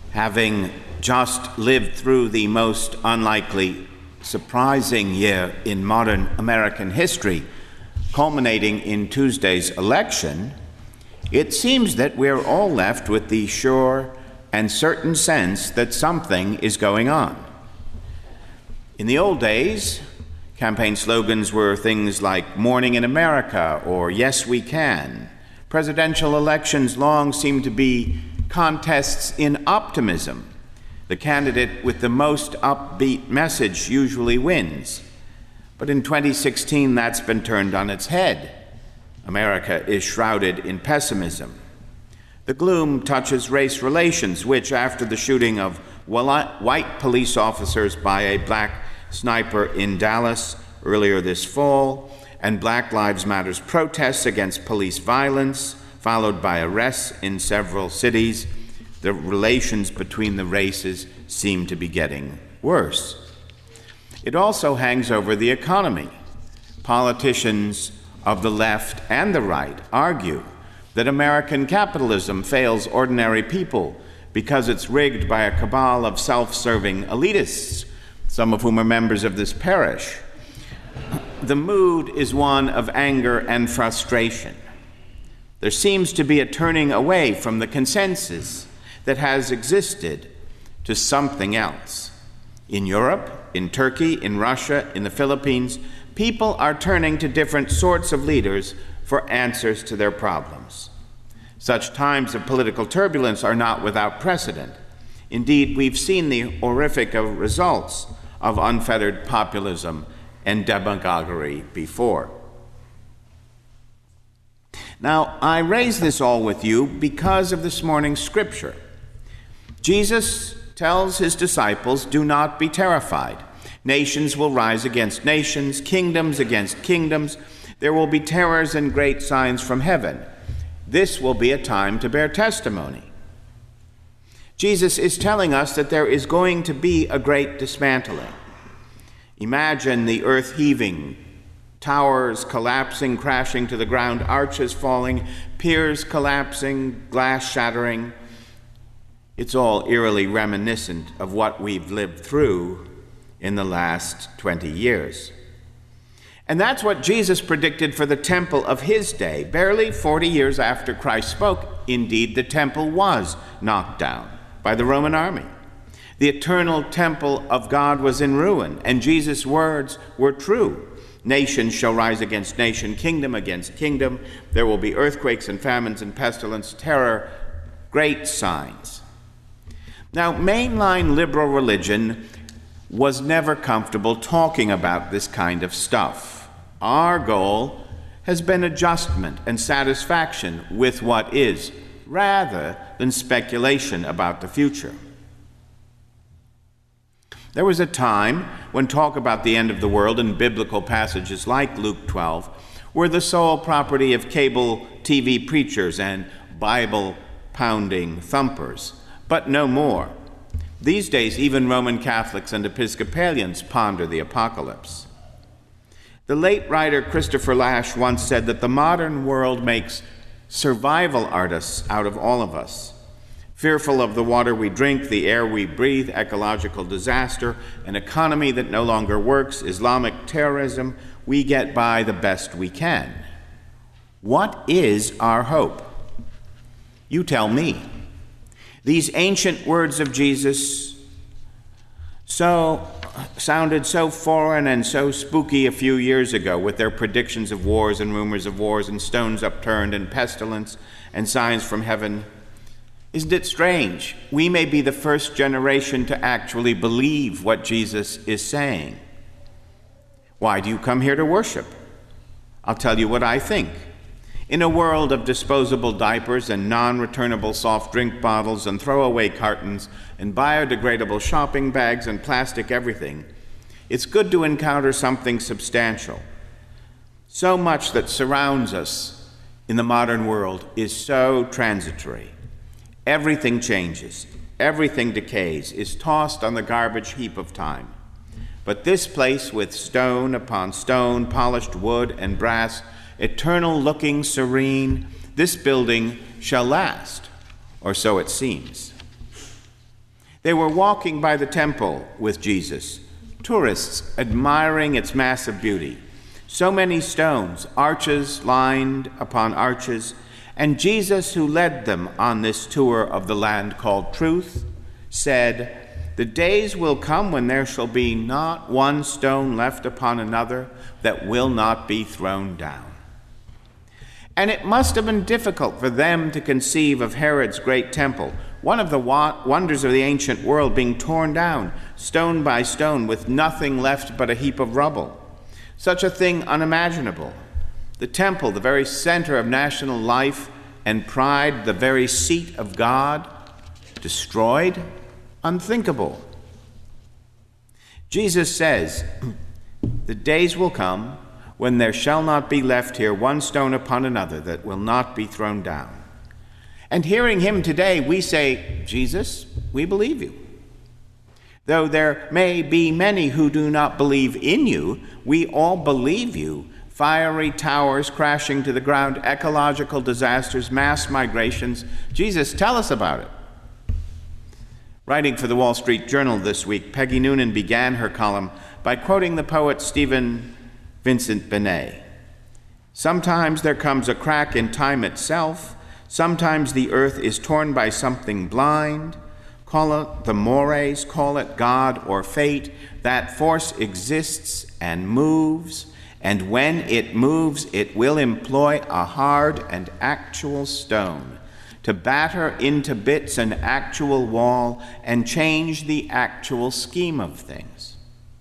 having just lived through the most unlikely, surprising year in modern American history, culminating in Tuesday's election, it seems that we're all left with the sure and certain sense that something is going on. In the old days, campaign slogans were things like "Morning in America" or "Yes, we can." Presidential elections long seemed to be contests in optimism. The candidate with the most upbeat message usually wins. But in 2016, that's been turned on its head. America is shrouded in pessimism. The gloom touches race relations, which, after the shooting of white police officers by a black sniper in Dallas earlier this fall, and Black Lives Matter protests against police violence, followed by arrests in several cities, the relations between the races seem to be getting worse. It also hangs over the economy. Politicians of the left and the right argue that American capitalism fails ordinary people because it's rigged by a cabal of self-serving elitists, some of whom are members of this parish. The mood is one of anger and frustration. There seems to be a turning away from the consensus that has existed to something else. In Europe, in Turkey, in Russia, in the Philippines, people are turning to different sorts of leaders for answers to their problems. Such times of political turbulence are not without precedent. Indeed, we've seen the horrific results of unfettered populism and demagoguery before. Now, I raise this all with you because of this morning's scripture. Jesus tells his disciples, "Do not be terrified. Nations will rise against nations, kingdoms against kingdoms. There will be terrors and great signs from heaven. This will be a time to bear testimony." Jesus is telling us that there is going to be a great dismantling. Imagine the earth heaving, towers collapsing, crashing to the ground, arches falling, piers collapsing, glass shattering. It's all eerily reminiscent of what we've lived through in the last 20 years. And that's what Jesus predicted for the temple of his day. Barely 40 years after Christ spoke, indeed, the temple was knocked down by the Roman army. The eternal temple of God was in ruin, and Jesus' words were true. Nation shall rise against nation, kingdom against kingdom. There will be earthquakes and famines and pestilence, terror, great signs. Now, mainline liberal religion was never comfortable talking about this kind of stuff. Our goal has been adjustment and satisfaction with what is, rather than speculation about the future. There was a time when talk about the end of the world in biblical passages like Luke 12 were the sole property of cable TV preachers and Bible-pounding thumpers, but no more. These days, even Roman Catholics and Episcopalians ponder the apocalypse. The late writer Christopher Lasch once said that the modern world makes survival artists out of all of us. Fearful of the water we drink, the air we breathe, ecological disaster, an economy that no longer works, Islamic terrorism, we get by the best we can. What is our hope? You tell me. These ancient words of Jesus sounded so foreign and so spooky a few years ago with their predictions of wars and rumors of wars and stones upturned and pestilence and signs from heaven. Isn't it strange? We may be the first generation to actually believe what Jesus is saying. Why do you come here to worship? I'll tell you what I think. In a world of disposable diapers and non-returnable soft drink bottles and throwaway cartons and biodegradable shopping bags and plastic everything, it's good to encounter something substantial. So much that surrounds us in the modern world is so transitory. Everything changes, everything decays, is tossed on the garbage heap of time. But this place with stone upon stone, polished wood and brass, eternal looking, serene, this building shall last, or so it seems. They were walking by the temple with Jesus, tourists admiring its massive beauty. So many stones, arches lined upon arches, and Jesus, who led them on this tour of the land called Truth, said, "The days will come when there shall be not one stone left upon another that will not be thrown down." And it must have been difficult for them to conceive of Herod's great temple, one of the wonders of the ancient world, being torn down, stone by stone, with nothing left but a heap of rubble. Such a thing unimaginable. The temple, the very center of national life and pride, the very seat of God, destroyed? Unthinkable. Jesus says, "The days will come when there shall not be left here one stone upon another that will not be thrown down." And hearing him today, we say, "Jesus, we believe you." Though there may be many who do not believe in you, we all believe you. Fiery towers crashing to the ground, ecological disasters, mass migrations. Jesus, tell us about it. Writing for the Wall Street Journal this week, Peggy Noonan began her column by quoting the poet Stephen Vincent Benet. "Sometimes there comes a crack in time itself. Sometimes the earth is torn by something blind. Call it the mores, call it God or fate. That force exists and moves, and when it moves, it will employ a hard and actual stone to batter into bits an actual wall and change the actual scheme of things."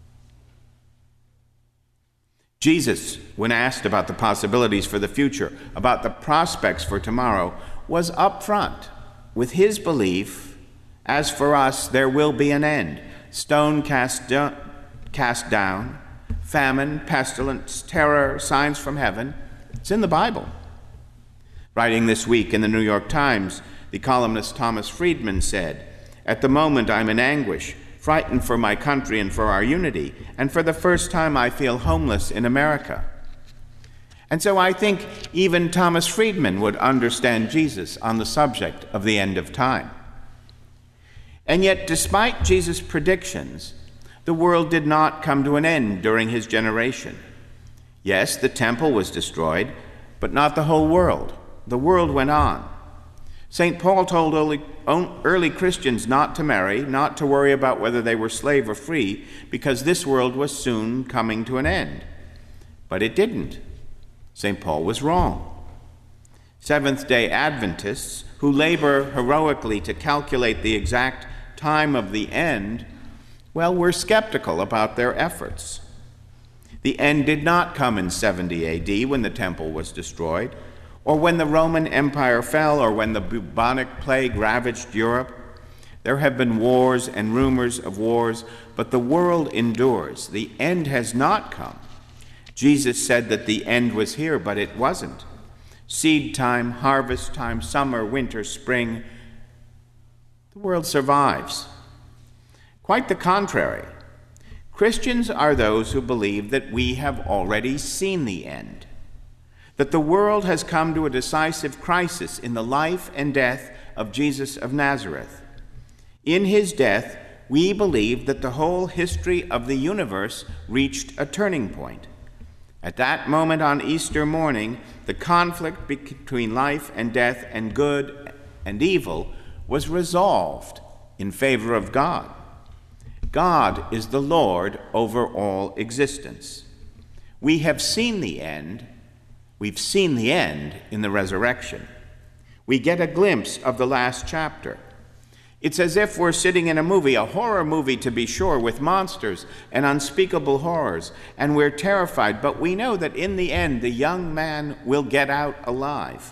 Jesus, when asked about the possibilities for the future, about the prospects for tomorrow, was upfront with his belief, "As for us, there will be an end. Stone cast down, famine, pestilence, terror, signs from heaven." It's in the Bible. Writing this week in the New York Times, the columnist Thomas Friedman said, "At the moment I'm in anguish, frightened for my country and for our unity, and for the first time I feel homeless in America." And so I think even Thomas Friedman would understand Jesus on the subject of the end of time. And yet, despite Jesus' predictions, the world did not come to an end during his generation. Yes, the temple was destroyed, but not the whole world. The world went on. St. Paul told early Christians not to marry, not to worry about whether they were slave or free, because this world was soon coming to an end. But it didn't. St. Paul was wrong. Seventh-day Adventists, who labor heroically to calculate the exact time of the end, well, we're skeptical about their efforts. The end did not come in 70 AD when the temple was destroyed, or when the Roman Empire fell, or when the bubonic plague ravaged Europe. There have been wars and rumors of wars, but the world endures. The end has not come. Jesus said that the end was here, but it wasn't. Seed time, harvest time, summer, winter, spring, the world survives. Quite the contrary. Christians are those who believe that we have already seen the end, that the world has come to a decisive crisis in the life and death of Jesus of Nazareth. In his death, we believe that the whole history of the universe reached a turning point. At that moment on Easter morning, the conflict between life and death and good and evil was resolved in favor of God. God is the Lord over all existence. We have seen the end. We've seen the end in the resurrection. We get a glimpse of the last chapter. It's as if we're sitting in a movie, a horror movie to be sure, with monsters and unspeakable horrors, and we're terrified, but we know that in the end, the young man will get out alive.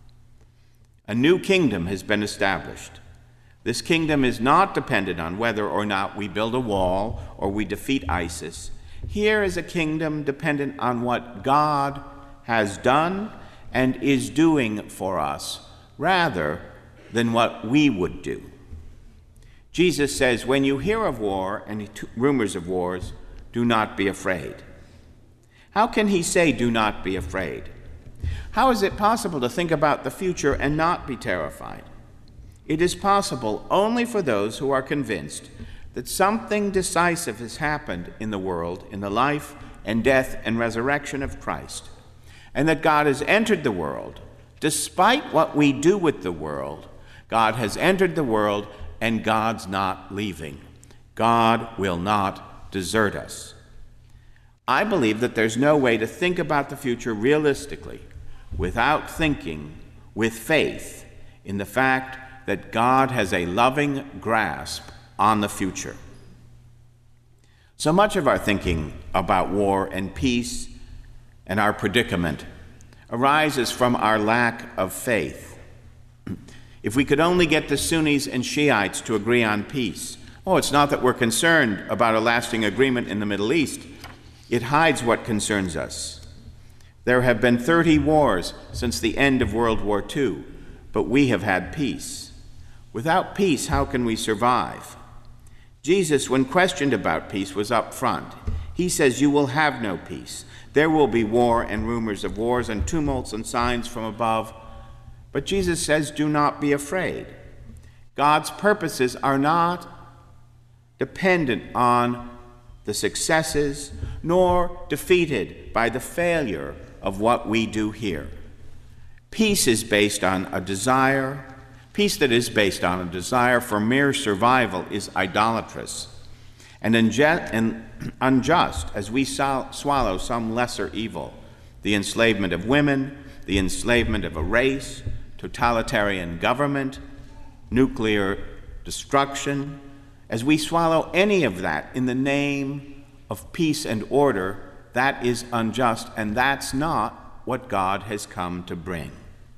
A new kingdom has been established. This kingdom is not dependent on whether or not we build a wall or we defeat ISIS. Here is a kingdom dependent on what God has done and is doing for us, rather than what we would do. Jesus says, when you hear of war and rumors of wars, do not be afraid. How can he say, do not be afraid? How is it possible to think about the future and not be terrified? It is possible only for those who are convinced that something decisive has happened in the world in the life and death and resurrection of Christ, and that God has entered the world. Despite what we do with the world, God has entered the world, and God's not leaving. God will not desert us. I believe that there's no way to think about the future realistically without thinking with faith in the fact that God has a loving grasp on the future. So much of our thinking about war and peace and our predicament arises from our lack of faith. If we could only get the Sunnis and Shiites to agree on peace, it's not that we're concerned about a lasting agreement in the Middle East. It hides what concerns us. There have been 30 wars since the end of World War II, but we have had peace. Without peace, how can we survive? Jesus, when questioned about peace, was up front. He says, "You will have no peace. There will be war and rumors of wars and tumults and signs from above." But Jesus says, "Do not be afraid." God's purposes are not dependent on the successes, nor defeated by the failure of what we do here. Peace is based on a desire. Peace that is based on a desire for mere survival is idolatrous and unjust as we swallow some lesser evil, the enslavement of women, the enslavement of a race, totalitarian government, nuclear destruction. As we swallow any of that in the name of peace and order, that is unjust, and that's not what God has come to bring.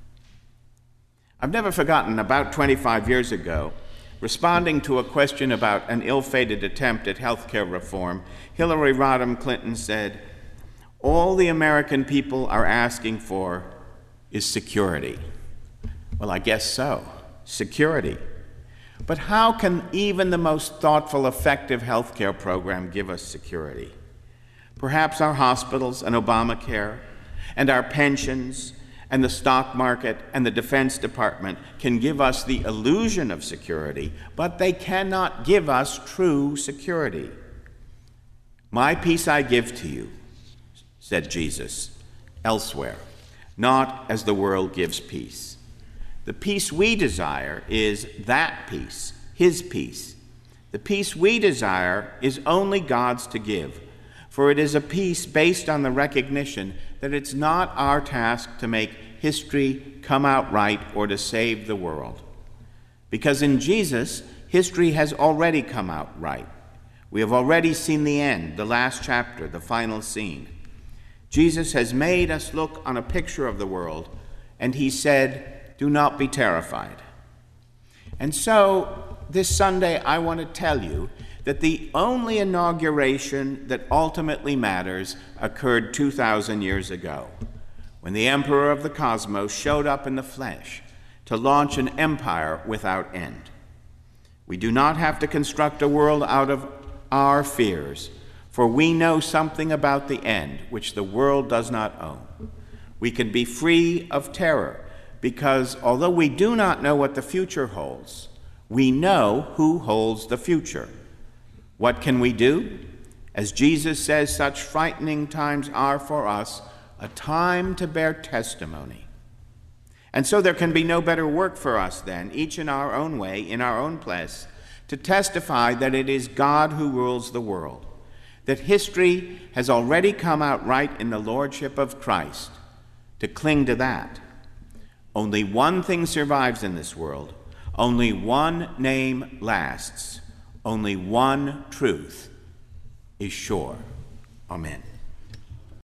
I've never forgotten, about 25 years ago, responding to a question about an ill-fated attempt at health care reform, Hillary Rodham Clinton said, "All the American people are asking for is security." Well, I guess so, security. But how can even the most thoughtful, effective health care program give us security? Perhaps our hospitals and Obamacare and our pensions and the stock market and the Defense Department can give us the illusion of security, but they cannot give us true security. "My peace I give to you," said Jesus elsewhere, "not as the world gives peace." The peace we desire is that peace, his peace. The peace we desire is only God's to give, for it is a peace based on the recognition that it's not our task to make history come out right or to save the world. Because in Jesus, history has already come out right. We have already seen the end, the last chapter, the final scene. Jesus has made us look on a picture of the world, and he said, "Do not be terrified." And so, this Sunday, I want to tell you that the only inauguration that ultimately matters occurred 2,000 years ago, when the Emperor of the Cosmos showed up in the flesh to launch an empire without end. We do not have to construct a world out of our fears, for we know something about the end which the world does not own. We can be free of terror, because although we do not know what the future holds, we know who holds the future. What can we do? As Jesus says, such frightening times are for us a time to bear testimony. And so there can be no better work for us then, each in our own way, in our own place, to testify that it is God who rules the world, that history has already come out right in the lordship of Christ, to cling to that. Only one thing survives in this world. Only one name lasts. Only one truth is sure. Amen.